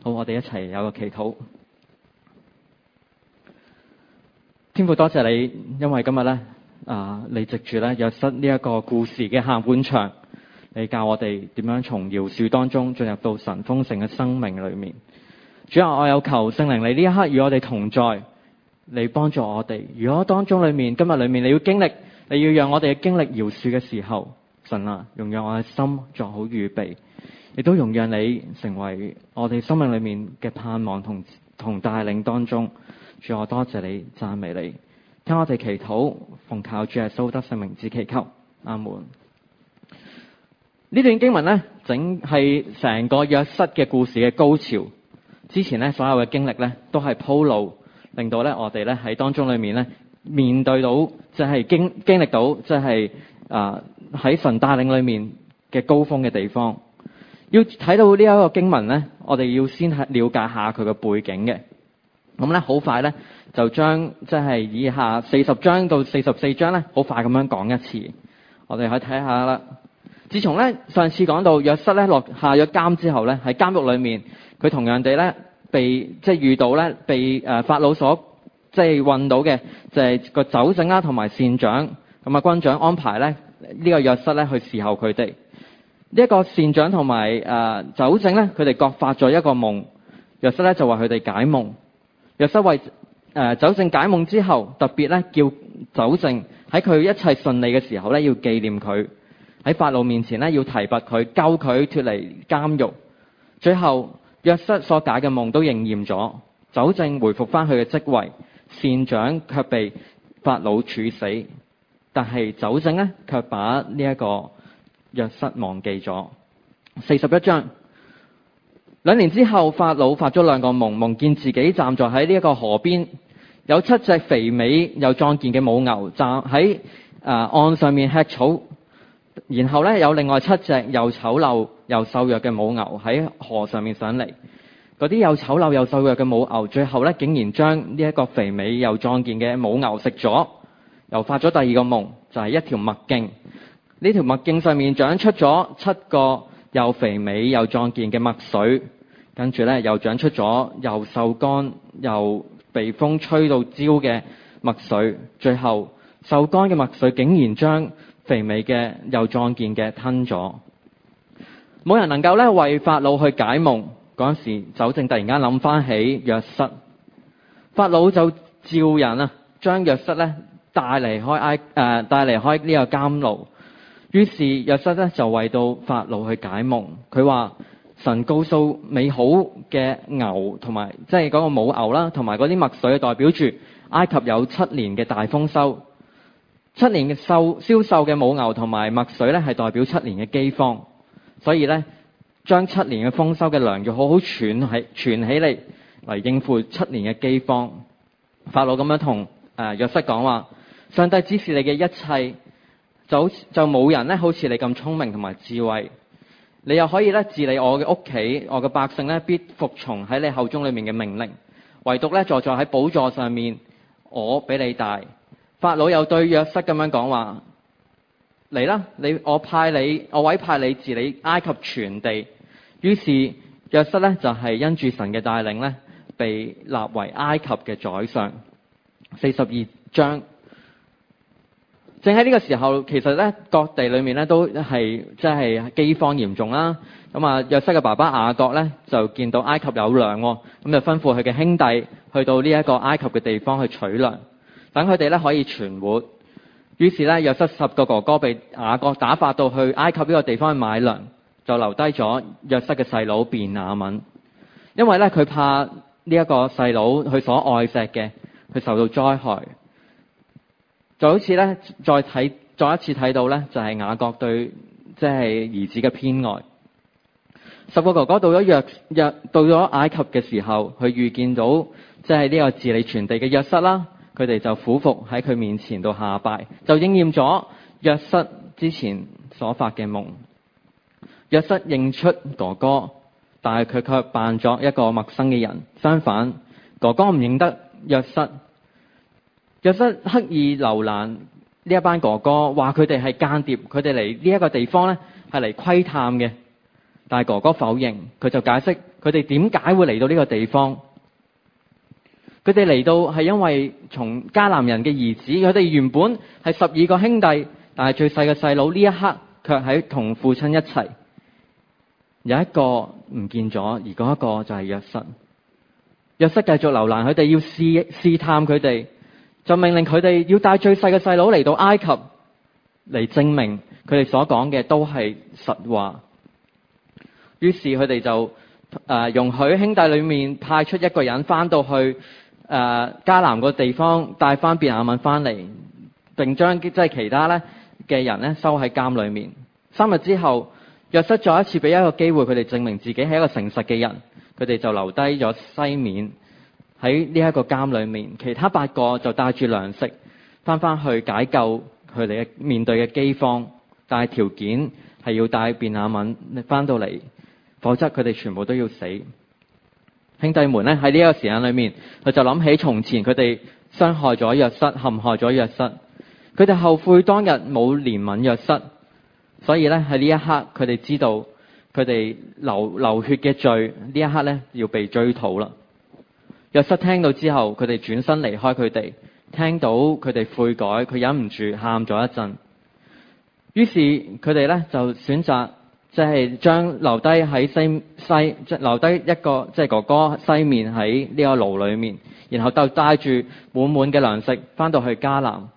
好，我哋一齊有個祈禱。天父，多謝你，因為今日咧你藉住咧約瑟呢一個故事嘅下半場，你教我哋點樣從饒恕當中進入到神豐盛嘅生命裏面。主啊，我有求聖靈你呢一刻與我哋同在，你幫助我哋。如果當中裏面今日裏面你要經歷，你要讓我哋經歷饒恕嘅時候，神啊，容讓我嘅心做好預備，亦都容讓你成為我哋生命裏面嘅盼望同帶領當中。主，我多謝你，讚美你，聽我哋祈禱，奉靠主耶穌得勝名字祈求，阿門。呢段經文呢，整係成個約瑟嘅故事嘅高潮。之前呢，所有嘅經歷呢，都係鋪路，令到呢我哋呢喺當中裏面呢，面對到即係經歷到即係喺神帶領裏面嘅高峰嘅地方。要睇到呢一個經文呢，我哋要先係了解下佢嘅背景嘅。咁咧，好快咧就將即係以下40章到44章咧，好快咁樣講一次。我哋可以睇下啦。自從咧上次講到約瑟咧落下咗監之後咧，喺監獄裏面，佢同樣地咧被即係遇到咧被法老所即係運到嘅就係個酒政啦，同埋善長咁啊軍長安排咧呢個約瑟咧去侍候佢哋。呢一個善長同埋酒政咧，佢哋各發咗一個夢，約瑟咧就為佢哋解夢。約瑟為酒政解夢之後，特別咧叫酒政喺佢一切順利嘅時候咧，要紀念佢喺法老面前咧，要提拔佢，救佢脫離監獄。最後約瑟所解嘅夢都應驗咗，酒政回復翻佢嘅職位，善長卻被法老處死。但係酒政咧卻把呢一個約瑟忘記咗。41章。2年之後，法老發咗2個夢，夢見自己站在喺呢一個河邊，有7隻肥美又壯健嘅母牛站喺岸上面吃草，然後咧有另外7隻又醜陋又瘦弱嘅母牛喺河上面上嚟。嗰啲又醜陋又瘦弱嘅母牛，最後咧竟然將呢一個肥美又壯健嘅母牛食咗。又發咗第2個夢，就係一條麥徑，呢條麥徑上面長出咗7個又肥美又壯健嘅麥穗。跟住咧，又長出咗又瘦乾又被風吹到焦嘅麥穗，最後瘦乾嘅麥穗竟然將肥美嘅又壯健嘅吞咗。冇人能夠咧為法老去解夢。嗰陣時，酒政突然間諗翻起約瑟，法老就召人啊，將約瑟咧帶離開呢個監牢。於是約瑟咧就為到法老去解夢，佢話。神告訴美好嘅牛同埋即係嗰個母牛啦，同埋嗰啲麥穗，代表住埃及有7年嘅大豐收。7年嘅銷售嘅母牛同埋麥穗咧，係代表7年嘅饑荒。所以咧，將7年嘅豐收嘅糧要好好存起嚟應付7年嘅饑荒。法老咁樣同約瑟講話：上帝指示你嘅一切，就冇人咧好似你咁聰明同埋智慧。你又可以咧治理我嘅屋企，我嘅百姓咧必服從喺你口中裏面嘅命令。唯獨咧坐喺寶座上面，我比你大。法老又對約瑟咁樣講話：嚟啦，我委派你治理埃及全地。於是約瑟咧就係因住神嘅帶領咧，被立為埃及嘅宰相。42章。正喺呢個時候，其實咧各地裏面咧都係即係饑荒嚴重啦。咁啊，約瑟嘅爸爸雅各咧就見到埃及有糧，咁就吩咐佢嘅兄弟去到呢一個埃及嘅地方去取糧，等佢哋咧可以存活。於是咧，約瑟10個哥哥被雅各打發到去埃及呢個地方去買糧，就留低咗約瑟嘅細佬便雅憫，因為咧佢怕呢一個細佬佢所愛錫嘅佢受到災害。就好似咧，再一次睇到咧，就係雅各對即係兒子嘅偏愛。10個哥哥到咗埃及嘅時候，佢遇見到即係呢個治理全地嘅約瑟啦，佢哋就俯伏喺佢面前度下拜，就應驗咗約瑟之前所發嘅夢。約瑟認出哥哥，但係佢卻扮作一個陌生嘅人。相反，哥哥唔認得約瑟。約瑟刻意留難呢一班哥哥，話佢哋係間諜，佢哋嚟呢一個地方咧係嚟窺探嘅。但係哥哥否認，佢就解釋佢哋點解會嚟到呢個地方。佢哋嚟到係因為從迦南人嘅兒子，佢哋原本係12個兄弟，但係最細嘅細佬呢一刻卻喺同父親一齊。有一個唔見咗，而嗰一個就係約瑟。約瑟繼續留難佢哋，要試探佢哋，就命令佢哋要帶最細嘅細佬嚟到埃及，嚟證明佢哋所講嘅都係實話。於是佢哋就容許兄弟裏面派出一個人翻到去迦南個地方，帶翻便雅憫翻嚟，並將即係其他咧嘅人咧收喺監裏面。3日之後，約瑟再一次俾一個機會佢哋證明自己係一個誠實嘅人，佢哋就留低咗西面喺呢一個監裏面，其他8個就帶住糧食翻去解救佢哋嘅面對嘅饑荒，但係條件係要帶便雅憫翻到嚟，否則佢哋全部都要死。兄弟們咧喺呢一個時間裏面，佢就諗起從前佢哋傷害咗約瑟，陷害咗約瑟，佢哋後悔當日冇憐憫約瑟，所以咧喺呢一刻佢哋知道佢哋流血嘅罪呢一刻咧要被追討啦。約瑟聽到之後，佢哋轉身離開佢哋，聽到佢哋悔改，佢忍唔住喊咗一陣。於是佢哋咧就選擇即係將留低喺留低一個即係哥哥西面喺呢個牢裏面，然後就帶住滿滿嘅糧食翻到去迦南，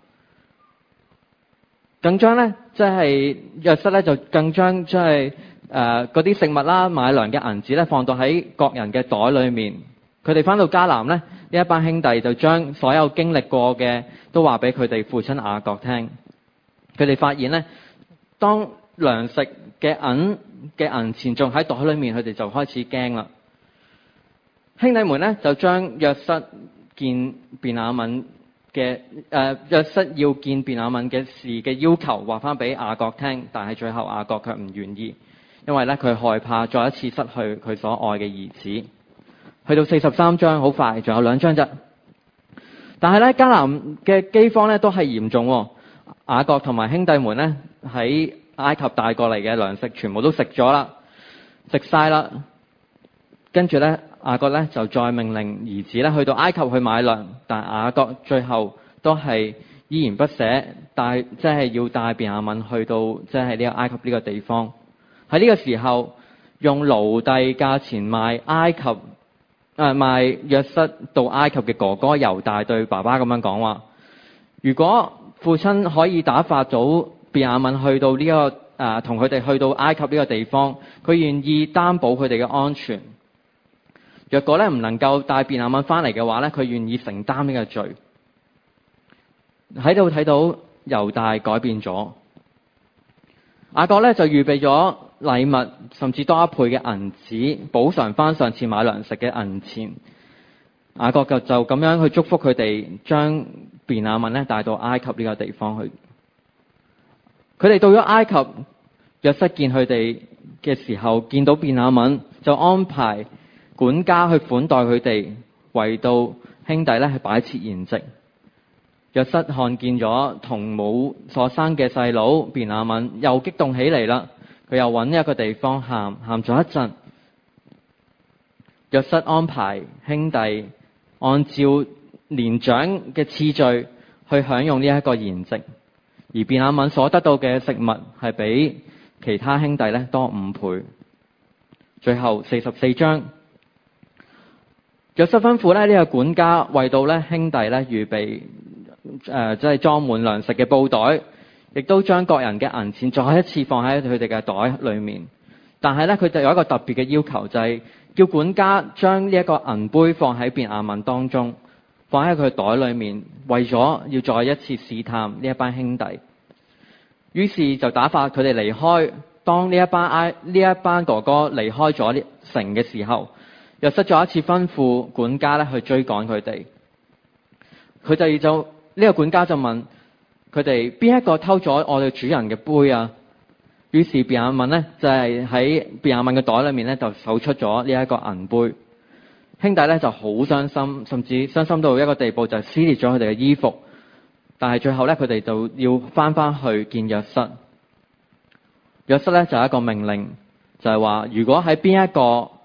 更將咧即係約瑟咧就更將即係嗰啲食物啦、買糧嘅銀子咧放到喺各人嘅袋裏面。佢哋翻到迦南咧，呢一班兄弟就將所有經歷過嘅都話俾佢哋父親雅各聽。佢哋發現咧，當糧食嘅銀錢仲喺袋裏面，佢哋就開始驚啦。兄弟們咧就將約瑟見便雅憫嘅約瑟要見便雅憫嘅事嘅要求話翻俾雅各聽，但係最後雅各卻唔願意，因為咧佢害怕再一次失去佢所愛嘅兒子。去到43章，好快，仲有2章啫。但係咧，迦南嘅饑荒咧都係嚴重。雅各同埋兄弟們咧喺埃及帶過嚟嘅糧食全部都食咗啦，食晒啦。跟住咧，雅各咧就再命令兒子咧去到埃及去買糧，但雅各最後都係依然不捨，即係要帶便雅憫去到即係呢個埃及呢個地方。喺呢個時候，用奴隸價錢賣約瑟到埃及嘅哥哥猶大對爸爸咁樣講話：如果父親可以打發到便雅憫去到呢個同佢哋去到埃及呢個地方，佢願意擔保佢哋嘅安全。若果咧唔能夠帶便雅憫翻嚟嘅話咧，佢願意承擔呢個罪。喺度睇到猶大改變咗，雅各咧就預備咗禮物，甚至多一倍嘅銀子，補償翻上次買糧食嘅銀錢。雅各就咁樣去祝福佢哋，將便雅憫咧帶到埃及呢個地方去。佢哋到咗埃及，約瑟見佢哋嘅時候，見到便雅憫，就安排管家去款待佢哋，為到兄弟咧去擺設筵席。約瑟看見咗同母所生嘅細佬便雅憫，又激動起嚟啦。佢又揾一個地方喊咗一陣。約瑟安排兄弟按照年長嘅次序去享用呢一個筵席，而便雅憫所得到嘅食物係比其他兄弟咧多5倍。最後44章，約瑟吩咐呢個管家為到咧兄弟咧預備即係裝滿糧食嘅布袋，亦都將各人嘅銀錢再一次放喺佢哋嘅袋裏面。但係咧，佢就有一個特別嘅要求，就係叫管家將呢一個銀杯放喺便雅憫當中，放喺佢袋裏面，為咗要再一次試探呢一班兄弟。於是就打發佢哋離開。當呢一班哥哥離開咗城嘅時候，約瑟再一次吩咐管家咧去追趕佢哋。佢哋就呢個管家就問佢哋邊一個偷咗我哋主人嘅杯啊？於是便雅憫咧就係喺便雅憫嘅袋裏面咧就搜出咗呢一個銀杯。兄弟咧就好傷心，甚至傷心到一個地步，就撕裂咗佢哋嘅衣服。但係最後咧，佢哋就要翻去見約瑟。約瑟咧就有一個命令，就係話如果喺邊一個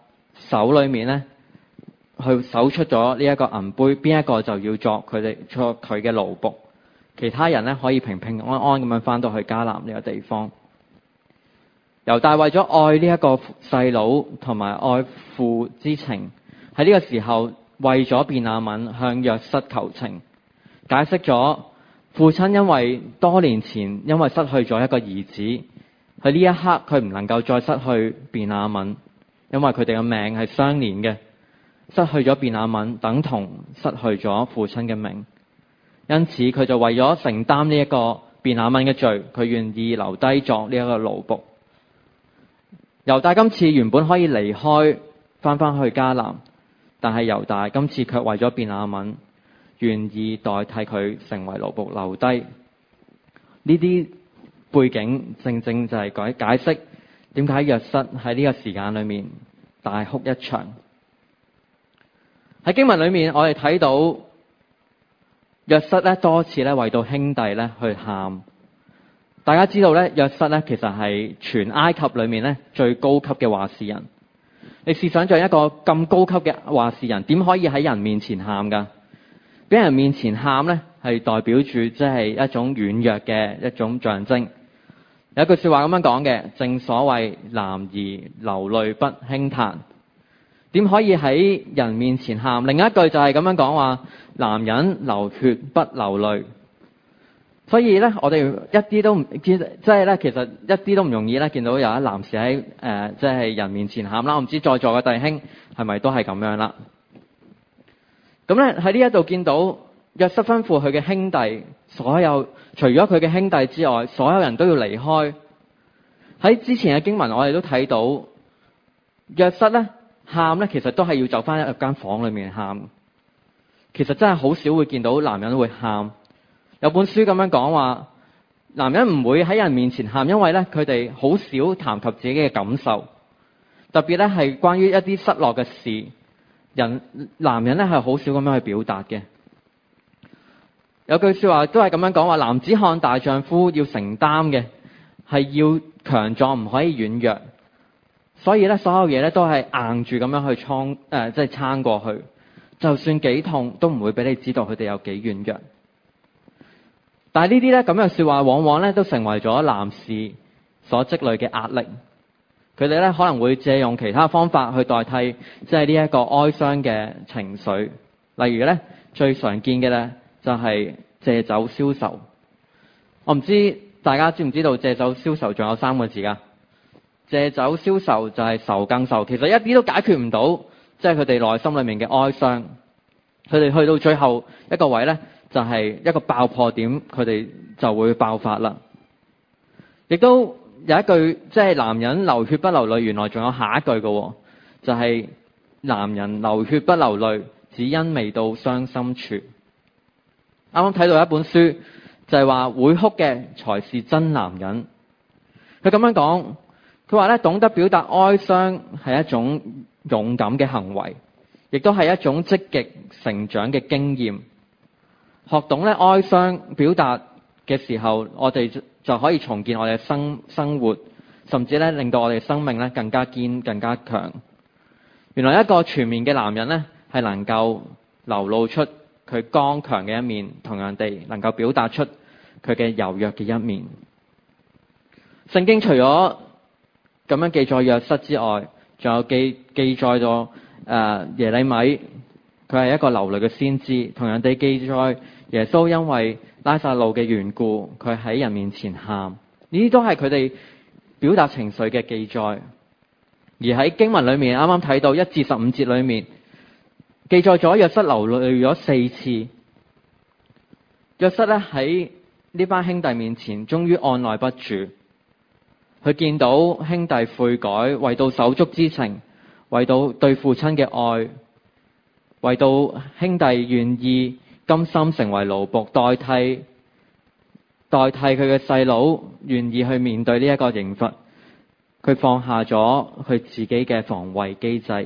手裏面咧，去搜出咗呢一個銀杯，邊一個就要作佢嘅奴僕，其他人咧可以平平安安咁樣翻到去迦南呢個地方。猶大為咗愛呢一個細佬同埋愛父之情，喺呢個時候為咗便雅憫向約瑟求情，解釋咗父親因為多年前因為失去咗一個兒子，喺呢一刻佢唔能夠再失去便雅憫，因為佢哋嘅命係相連嘅，失去咗便雅憫等同失去咗父親嘅命，因此佢就為咗承擔呢一個便雅憫嘅罪，佢願意留低作呢一個奴僕。猶大今次原本可以離開翻返去迦南，但係猶大今次卻為咗便雅憫，願意代替佢成為奴僕留低。呢啲背景正正就係解釋點解約瑟喺呢個時間裏面大哭一場。喺經文裏面我哋睇到約瑟咧多次咧為到兄弟咧去喊。大家知道咧，約瑟咧其實係全埃及裏面咧最高級嘅話事人。你試想像一個咁高級嘅話事人，點可以喺人面前喊㗎？俾人面前喊咧，係代表住即係一種軟弱嘅一種象徵。有一句說話咁樣講嘅，正所謂男兒流淚不輕彈。點可以喺人面前喊？另一句就係咁樣講話，男人流血不流淚。所以咧，我哋一啲都唔即係咧，其實一啲都唔容易咧，見到有一男士喺即係人面前喊啦。我唔知在座嘅弟兄係咪都係咁樣啦。咁咧喺呢一度見到約瑟吩咐佢嘅兄弟，所有除咗佢嘅兄弟之外，所有人都要離開。喺之前嘅經文，我哋都睇到約瑟咧喊咧，其實都係要走翻入間房裏面喊。其實真係好少會見到男人會喊。有本書咁樣講話，男人唔會喺人面前喊，因為咧佢哋好少談及自己嘅感受，特別咧係關於一啲失落嘅事，男人咧係好少咁樣去表達嘅。有句說話都係咁樣講話，男子漢大丈夫要承擔嘅係要強壯，唔可以軟弱。所以咧所有嘢咧都係硬住咁樣去即係撐過去，就算幾痛都唔會俾你知道佢哋有幾軟弱。但係呢啲咧咁嘅說話，往往咧都成為咗男士所積累嘅壓力。佢哋咧可能會借用其他方法去代替，即係呢一個哀傷嘅情緒。例如咧最常見嘅咧就係借酒消愁。我唔知大家知唔知道借酒消愁仲有3個字噶？借酒消愁就係愁更愁，其實一啲都解決唔到，即係佢哋內心裏面嘅哀傷。佢哋去到最後一個位咧，就係一個爆破點，佢哋就會爆發啦。亦都有一句，即係男人流血不流淚，原來仲有下一句嘅，就係男人流血不流淚，只因未到傷心處。啱啱睇到一本書，就係話會哭嘅才是真男人。佢咁樣講，佢話咧懂得表達哀傷係一種勇敢嘅行為，亦都係一種積極成長嘅經驗。學懂咧哀傷表達嘅時候，我哋就可以重建我哋嘅生活，甚至咧令到我哋生命咧更加堅、更加強。原來一個全面嘅男人咧，係能夠流露出佢剛強嘅一面，同樣地能夠表達出佢嘅柔弱嘅一面。聖經除咗咁樣記載約瑟之外，仲有記載咗耶利米，佢係一個流淚嘅先知，同樣地記載耶穌因為拉撒路嘅緣故，佢喺人面前喊。呢啲都係佢哋表達情緒嘅記載。而喺經文裏面，啱啱睇到1至15節裏面記載咗約瑟流淚咗4次。約瑟咧喺呢班兄弟面前，終於按捺不住。佢見到兄弟悔改，為到手足之情，為到對父親嘅愛，為到兄弟願意甘心成為奴僕，代替佢嘅細佬，願意去面對呢一個刑罰。佢放下咗佢自己嘅防衛機制。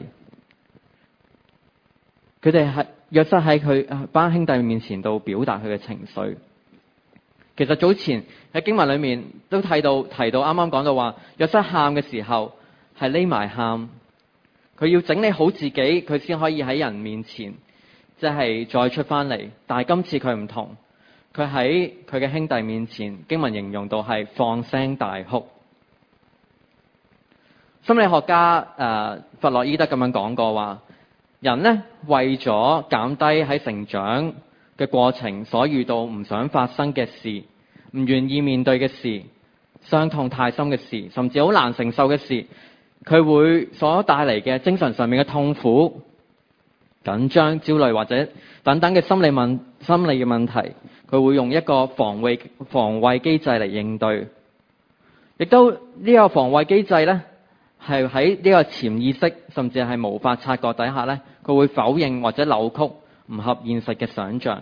佢哋係約瑟喺佢班兄弟面前度表達佢嘅情緒。其實早前喺經文裏面都提到啱啱講到話，約瑟喊嘅時候係匿埋喊， 佢要整理好自己，佢先可以喺人面前即係再出翻嚟。但係今次佢唔同，佢喺佢嘅兄弟面前，經文形容到係放聲大哭。心理學家弗洛伊德咁樣講過話，人呢為咗減低喺成長嘅過程所遇到唔想發生嘅事，唔願意面對嘅事，傷痛太深嘅事，甚至好難承受嘅事，佢會所帶嚟嘅精神上面嘅痛苦、緊張、焦慮或者等等嘅心理嘅問題，佢會用一個防衛機制嚟應對。亦都呢個防衛機制呢，係喺呢個潛意識甚至係無法察覺底下呢，佢會否認或者扭曲唔合現實嘅想像。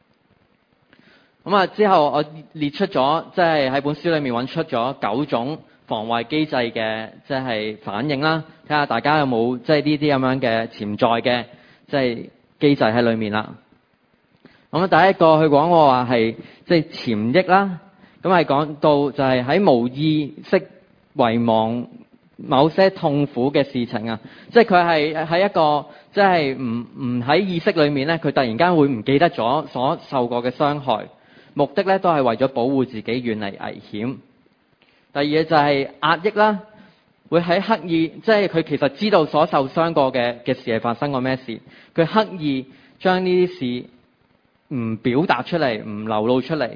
之後我列出咗，即係喺本書裏面揾出咗9種防衛機制嘅即係反應啦，睇下大家有冇即係呢啲咁樣嘅潛在嘅即係機制喺裏面啦。第一個佢講過話係即係潛意啦，咁係講到就係喺無意識遺忘某些痛苦嘅事情啊，即係佢係喺一個即係唔喺意識裏面咧，佢突然間會唔記得咗所受過嘅傷害，目的咧都係為咗保護自己遠離危險。第二就係壓抑啦，會喺刻意即係佢其實知道所受傷過嘅事係發生過咩事，佢刻意將呢啲事唔表達出嚟，唔流露出嚟。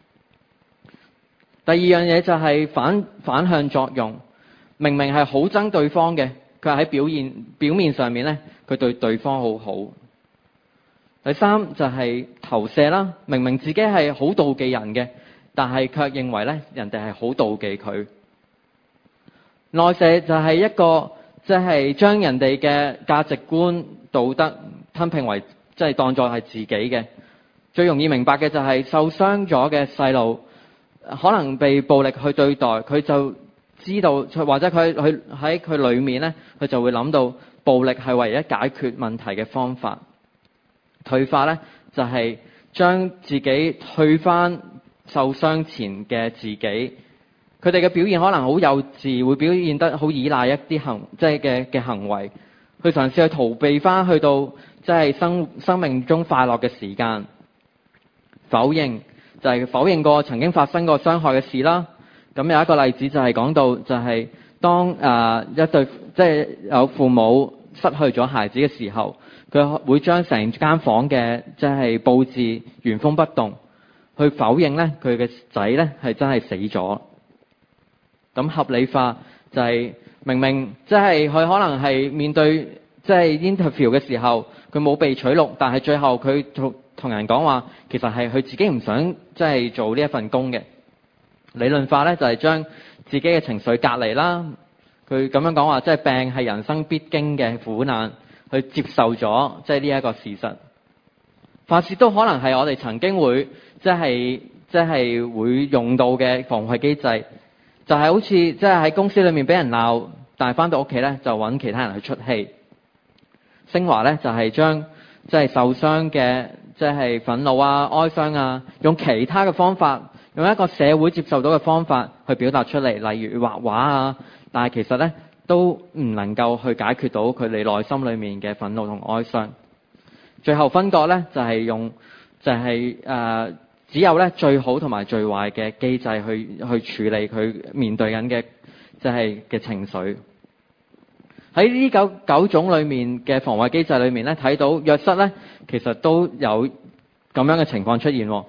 第二樣嘢就係反向作用，明明係好憎對方嘅，佢喺表面上面咧，佢對對方好好。第三就係投射啦，明明自己係好妒忌人嘅，但係卻認為咧人哋係好妒忌佢。內射就係一個即係將人哋嘅價值觀、道德吞併為即係當作係自己嘅。最容易明白嘅就係受傷咗嘅細路，可能被暴力去對待，佢就知道或者佢喺佢裏面咧，佢就會諗到暴力係唯一解決問題嘅方法。退化咧就係將自己退翻受傷前嘅自己，佢哋嘅表現可能好幼稚，會表現得好依賴一啲即係嘅行為，去嘗試去逃避翻去到即係生命中快樂嘅時間。否認就係否認過曾經發生過傷害嘅事啦。咁有一個例子就係講到就係當一對即係有父母失去咗孩子嘅時候，佢會將成間房嘅即係佈置原封不動，去否認咧佢嘅仔咧係真係死咗。咁合理化就係明明即係佢可能係面對即係 interview 嘅時候，佢冇被取錄，但係最後佢同人講話，其實係佢自己唔想即係做呢一份工嘅。理論化咧就係將自己嘅情緒隔離啦。佢咁樣講話，即係病係人生必經嘅苦難，去接受咗即係呢一個事實。發泄都可能係我哋曾經會即係會用到嘅防衛機制，就係好似即係喺公司裏面俾人鬧，但係翻到屋企咧就揾其他人去出氣。升華咧就係將即係受傷嘅即係憤怒啊、哀傷啊，用其他嘅方法，用一個社會接受到嘅方法去表達出嚟，例如畫畫啊。但係其實咧都唔能夠去解決到佢哋內心裏面嘅憤怒同哀傷。最後分割咧就係用就係只有咧最好同埋最壞嘅機制去處理佢面對緊嘅即係嘅情緒。喺呢九種裏面嘅防衛機制裏面咧，睇到約瑟咧其實都有咁樣嘅情況出現。喺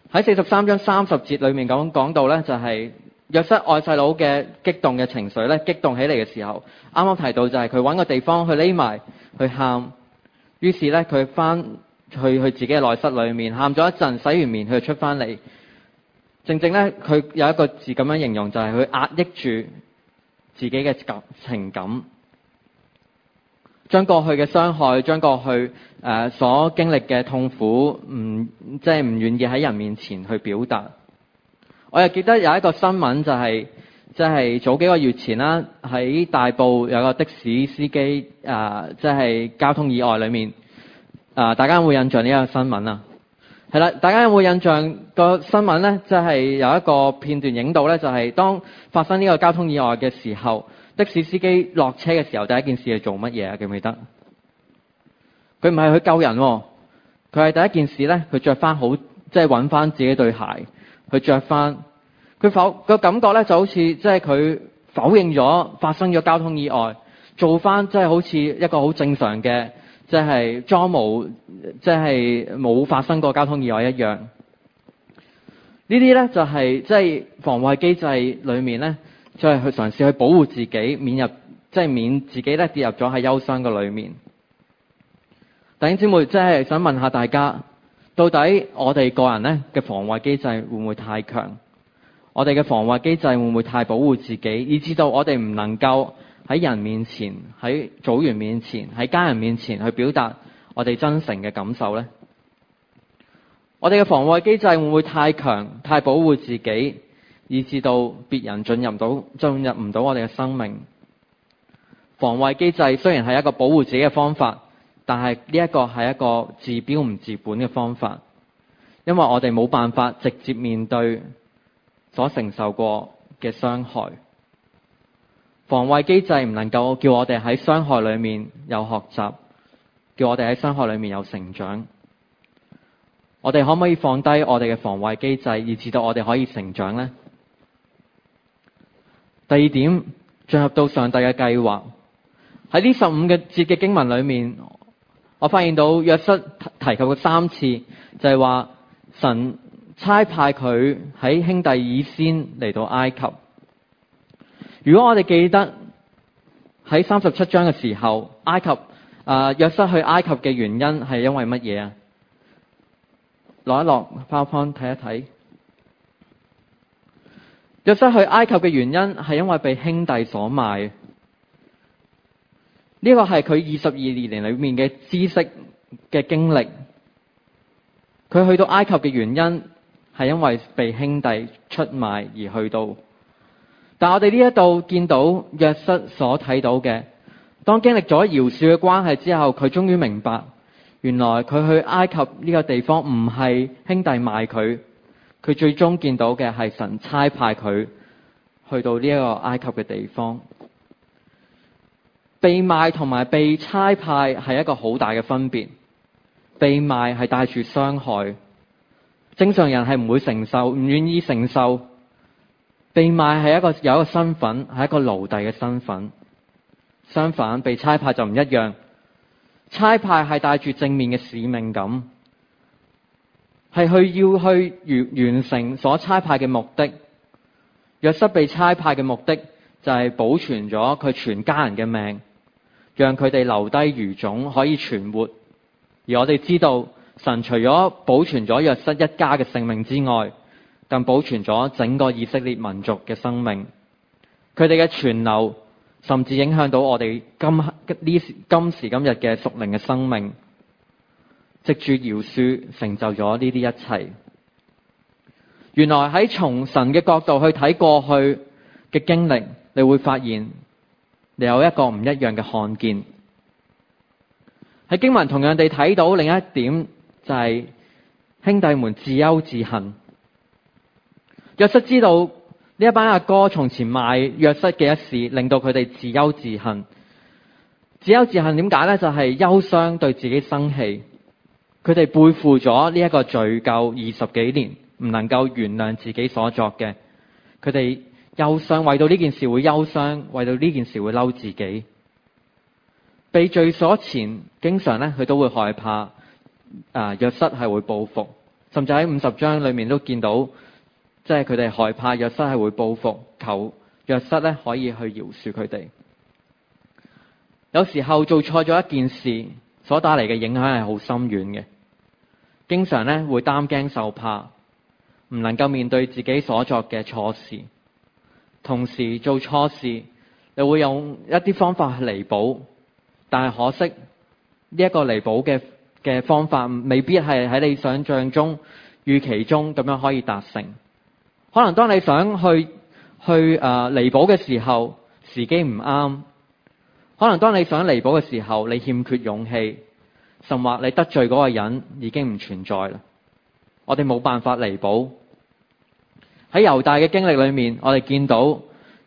43章30節裏面講到咧，就係約瑟愛細佬嘅激動嘅情緒咧，激動起嚟嘅時候，啱啱提到就係佢揾個地方去匿埋去喊，於是咧佢翻去自己嘅內室裏面喊咗一陣，洗完面佢就出翻嚟。正正咧佢有一個字咁樣形容，就係佢壓抑住自己嘅情感。將過去嘅傷害，將過去所經歷嘅痛苦，即係唔願意喺人面前去表達。我又記得有一個新聞，就係即係早幾個月前啦，喺大埔有個的士司機即係交通意外裏面，大家有冇印象呢個新聞啊？係啦，大家有冇印象個新聞咧？即係有一個片段影到咧，就係當發生呢個交通意外嘅時候， 的士司機落車嘅時候，第一件事係做乜嘢啊？記唔記得？佢唔係去救人喎，佢係第一件事咧，佢着翻好，即係揾翻自己對鞋，去着翻。佢個感覺咧就好似即係佢否認咗發生咗交通意外，做翻即係好似一個好正常嘅，即係裝模，即係冇發生過交通意外一樣。呢啲咧就係即係防衛機制裏面咧，就係去嘗試去保護自己，免自己咧跌入咗喺憂傷嘅裏面。弟兄姊妹，即係想問下大家，到底我哋個人咧嘅防衛機制會唔會太強？我哋嘅防衛機制會唔會太保護自己，以致到我哋唔能夠喺人面前、喺組員面前、喺家人面前去表達我哋真誠嘅感受呢？我哋嘅防衛機制會唔會太強、太保護自己，以致到別人進入唔到我哋嘅生命？防衛機制雖然係一個保護自己嘅方法，但係呢一個係一個治標唔治本嘅方法，因為我哋冇辦法直接面對所承受過嘅傷害。防衛機制唔能夠叫我哋喺傷害裏面有學習，叫我哋喺傷害裏面有成長。我哋可唔可以放低我哋嘅防衛機制，以至到我哋可以成長呢？第二點，進入到上帝嘅計劃。喺呢15個節嘅經文裏面，我發現到約瑟提及過3次，就係話神差派佢喺兄弟以先嚟到埃及。如果我哋記得喺37章嘅時候，約瑟去埃及嘅原因係因為乜嘢啊？落一落 PowerPoint 睇一睇。約瑟去埃及嘅原因係因為被兄弟所賣。呢個係佢22年裏面嘅知識嘅經歷。佢去到埃及嘅原因係因為被兄弟出賣而去到。但我哋呢一度見到約瑟所睇到嘅，當經歷咗饒恕嘅關係之後，佢終於明白，原來佢去埃及呢個地方唔係兄弟賣佢，佢最終見到嘅係神差派佢去到呢一個埃及嘅地方。被賣同埋被差派係一個好大嘅分別。被賣係帶住傷害，正常人係唔會承受，唔願意承受。被賣係有一個身份，係一個奴隸嘅身份。相反，被差派就唔一樣。差派係帶住正面嘅使命感，係要去完成所差派嘅目的。約瑟被差派嘅目的就係保存咗佢全家人嘅命，讓佢哋留低餘種可以存活。而我哋知道，神除咗保存咗約瑟一家嘅性命之外，更保存咗整個以色列民族嘅生命。佢哋嘅存留，甚至影響到我哋今時今日嘅屬靈嘅生命。藉住饒恕，成就咗呢啲一切。原來喺從神嘅角度去睇過去嘅經歷，你會發現你有一個唔一樣嘅看見。喺經文同樣地睇到另一點，就係兄弟們自憂自恨。約瑟知道呢一班阿哥從前賣約瑟嘅一事，令到佢哋自憂自恨。自憂自恨點解呢？就係憂傷，對自己生氣。佢哋背負咗呢一個罪疚20幾年，唔能夠原諒自己所作嘅。佢哋憂傷，為到呢件事會憂傷，為到呢件事會嬲自己。被罪所纏，經常咧佢都會害怕約瑟係會報復，甚至喺50章裏面都見到，即係佢哋害怕約瑟係會報復，求約瑟咧可以去饒恕佢哋。有時候做錯咗一件事，所帶嚟嘅影響係好深遠嘅，經常咧會擔驚受怕，唔能夠面對自己所作嘅錯事。同時做錯事，你會用一啲方法去彌補。但係可惜，呢一個彌補嘅方法未必係喺你想象中、預期中咁樣可以達成。可能當你想去彌補嘅時候，時機唔啱；可能當你想彌補嘅時候，你欠缺勇氣，甚或你得罪嗰個人已經唔存在啦。我哋冇辦法彌補。喺猶大嘅經歷裏面，我哋見到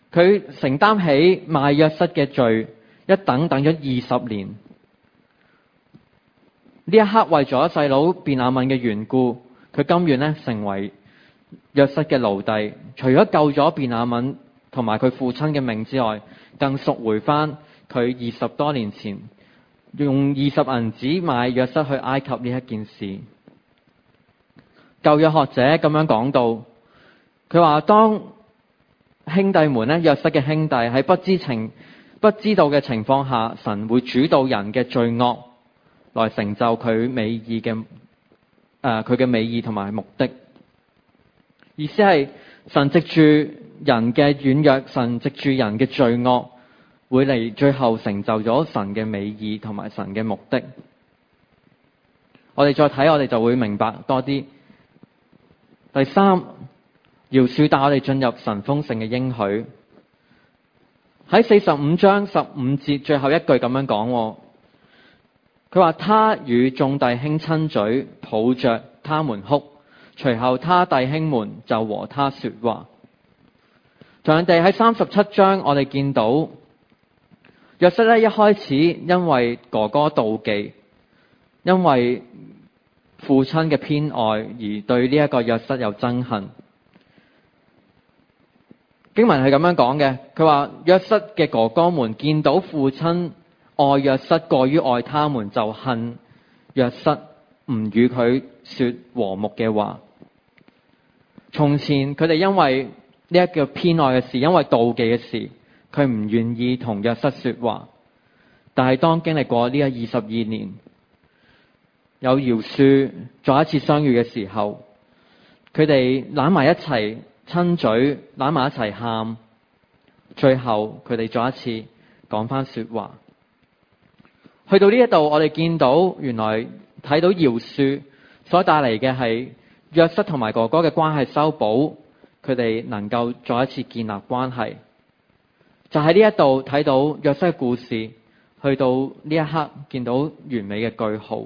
佢承擔起賣約瑟嘅罪，一等咗20年。呢一刻為咗細佬便雅憫嘅緣故，佢甘願咧成為約瑟嘅奴隸，除咗救咗便雅憫同埋佢父親嘅命之外，更贖回翻佢20多年前用20銀子買約瑟去埃及呢一件事。舊約學者咁樣講到，佢話當兄弟們咧，約瑟嘅兄弟喺不知道嘅情況下，神會主導人嘅罪惡來成就佢美意嘅佢嘅美意同埋目的。意思係神藉住人嘅軟弱，神藉住人嘅罪惡，會嚟最後成就咗神嘅美意同埋神嘅目的。我哋再睇，我哋就會明白多啲。第三，饒恕帶我哋進入神豐盛嘅應許。喺45章15節最後一句咁樣講，佢話他與眾弟兄親嘴，抱着他們哭，隨後他弟兄們就和他說話。同樣地喺37章，我哋見到約瑟咧一開始因為哥哥妒忌，因為父親嘅偏愛而對呢一個約瑟有憎恨。經文係咁樣講嘅，佢話約瑟嘅哥哥們見到父親愛約瑟過於愛他們，就恨約瑟，唔與佢說和睦嘅話。從前佢哋因為呢一個偏愛嘅事，因為妒忌嘅事，佢唔願意同約瑟說話。但係當經歷過呢22年，有饒恕再一次相遇嘅時候，佢哋攬埋一齊親嘴，攬埋一齊喊，最後佢哋再一次講翻說話。去到呢一度，我哋見到原來睇到饒恕所帶嚟嘅係約瑟同埋哥哥嘅關係修補，佢哋能夠再一次建立關係。就喺呢一度睇到約瑟嘅故事，去到呢一刻見到完美嘅句號。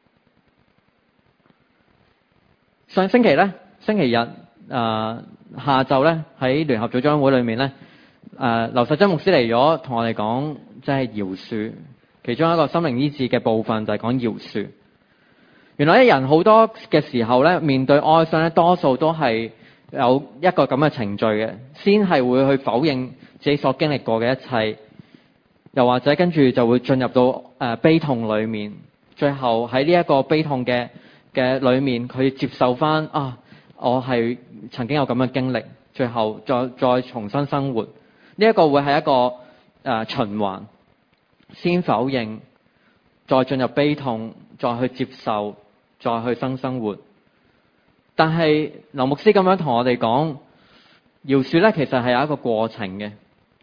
上星期咧，星期日下晝咧喺聯合組長會裏面咧，劉實珍牧師嚟咗同我哋講，即係饒恕。其中一個心靈醫治嘅部分就係講饒恕。原來人好多嘅時候咧，面對哀傷咧，多數都係有一個咁嘅程序嘅，先係會去否認自己所經歷過嘅一切，又或者跟住就會進入到悲痛裏面，最後喺呢一個悲痛嘅裏面，佢接受翻我係曾經有咁嘅經歷，最後再重新生活。呢一個會係一個循環，先否認，再進入悲痛，再去接受，再去生活。但係劉牧師咁樣同我哋講，饒恕咧其實係有一個過程嘅。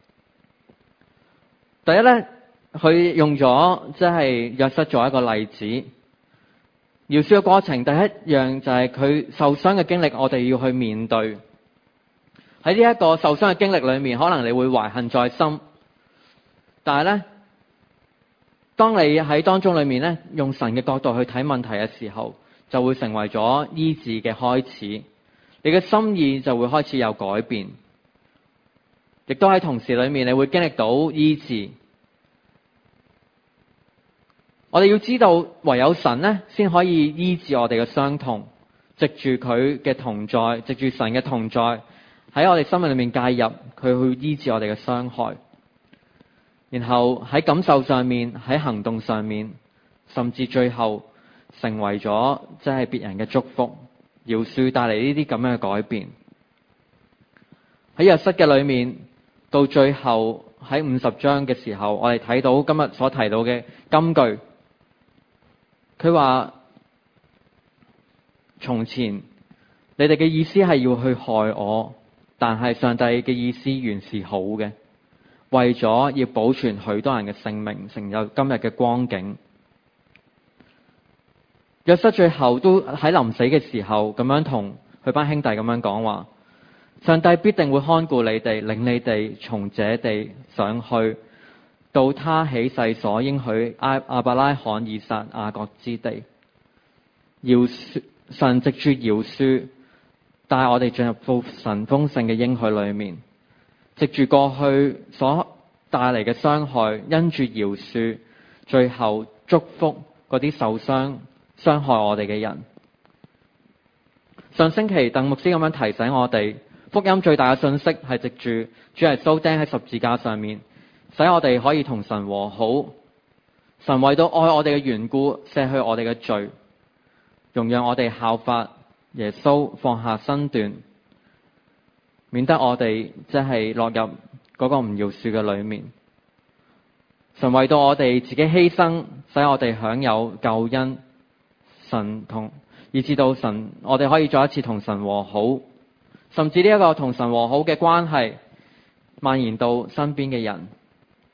第一咧，佢用咗即係約瑟做一個例子。饒恕嘅過程，第一樣就係佢受傷嘅經歷，我哋要去面對。喺呢一個受傷嘅經歷裏面，可能你會懷恨在心，但係咧，當你喺當中裏面咧，用神嘅角度去睇問題嘅時候，就會成為咗醫治嘅開始。你嘅心意就會開始有改變，亦都喺同時裏面，你會經歷到醫治。我哋要知道，唯有神咧，先可以醫治我哋嘅傷痛。藉住佢嘅同在，藉住神嘅同在，喺我哋生命裏面介入，佢去醫治我哋嘅傷害。然後喺感受上面，喺行動上面，甚至最後成為咗即係別人嘅祝福。饒恕帶嚟呢啲咁樣嘅改變。喺約瑟嘅裏面，到最後喺50章嘅時候，我哋睇到今日所提到嘅金句。佢話：從前你哋嘅意思係要去害我，但係上帝嘅意思原是好嘅，為咗要保存許多人嘅性命，成就今日嘅光景。約瑟最後都喺臨死嘅時候咁樣同佢班兄弟咁樣講話：上帝必定會看顧你哋，領你哋從這地上去，到他起誓所應許亞伯拉罕、以撒、雅各之地。饒恕，神藉住饒恕帶我哋進入到神豐盛嘅應許裏面。 藉住過去所帶嚟嘅傷害，因住饒恕，最後祝福嗰啲受傷害我哋嘅人。上星期鄧牧師咁樣提醒我哋，福音最大嘅信息係藉住主耶穌釘喺十字架上面，使我哋可以同神和好。神為到愛我哋嘅緣故，捨去我哋嘅罪，容讓我哋效法耶穌，放下身段，免得我哋即係落入嗰個唔饒恕嘅裏面。神為到我哋自己犧牲，使我哋享有救恩，以至到神，我哋可以再一次同神和好，甚至呢一個同神和好嘅關係蔓延到身邊嘅人。